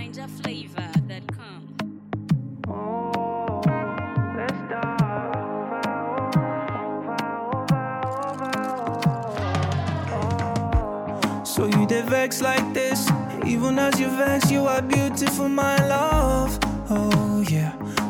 NinjaFlavor.com. So you did vex like this. Even as you vex, you are beautiful, my love. Oh yeah,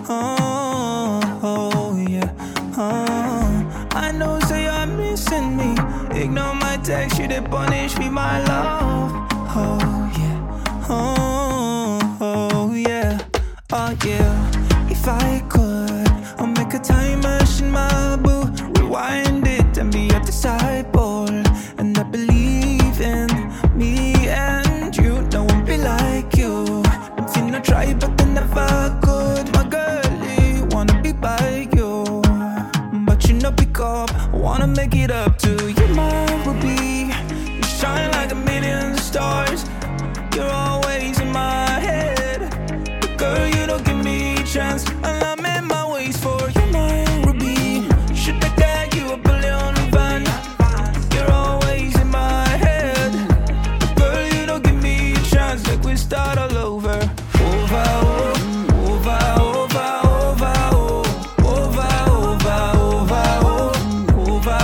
oh yeah, I know, say you're missing me. Ignore my text, you did punish me, my love. Oh yeah, oh yeah, oh yeah. If I could, I'll make a time machine, my boo. Rewind it and be a disciple. And I believe in me and you. No one be like you. I'm finna try, but I never could. My girlie wanna be by you, but you know pick up. I wanna make it up to you, my ruby. You shine like a million stars. You're always in my head. But girl, you don't give me a chance. And I'm in my ways for you, my ruby. Should I get you a billion van? You're always in my head. But girl, you don't give me a chance. Like we start all over. Over, over, over, over, over, over, over, over,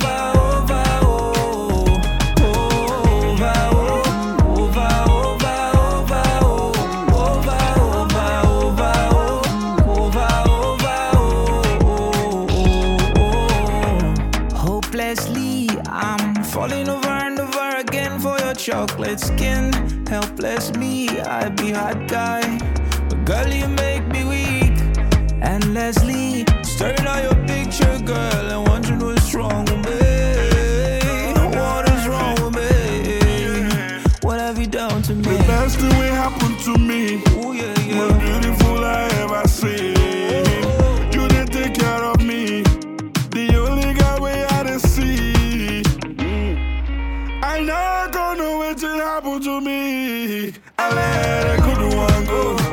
hopelessly, I'm falling over and over again for your chocolate skin. Helpless me, I be hot guy, but girl, you make me weak. Endlessly staring at your picture, girl, and wondering what's wrong with me. What is wrong with me? What have you done to me? The best thing will happen to me. Ooh, yeah, yeah. Most beautiful I ever seen. You didn't take care of me. The only guy we had to see. I not gonna wait till it happen to me. I let a good one go.